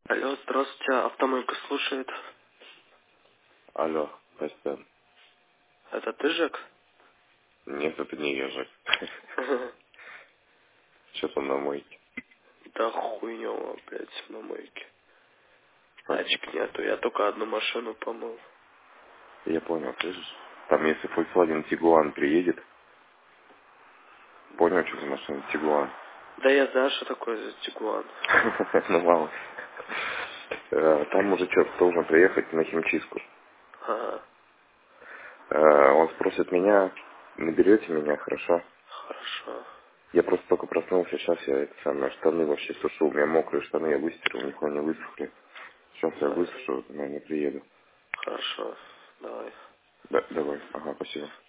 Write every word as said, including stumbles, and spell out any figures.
Алло, здравствуйте, автомойка слушает. Алло, Костян. Это ты, Жек? Нет, это не я, Жек. Сейчас он на мойке. Да хуйнёво, блядь, на мойке. Что? Тачек нету, я только одну машину помыл. Я понял, слышишь? Там если Volkswagen Tiguan приедет, понял, что за машина Tiguan? Да я знаю, что такое за Тигуан. Ну мало. Э, Там мужичок должен приехать на химчистку. Ага, Э, Он спросит меня, наберете меня, хорошо? хорошо. Я просто только проснулся, сейчас я это самое, штаны вообще сушу, у меня мокрые штаны, я выстирал, нихуя не высохли. Сейчас я Да, высушу, наверное, приеду. хорошо, давай. Да, давай, ага, спасибо.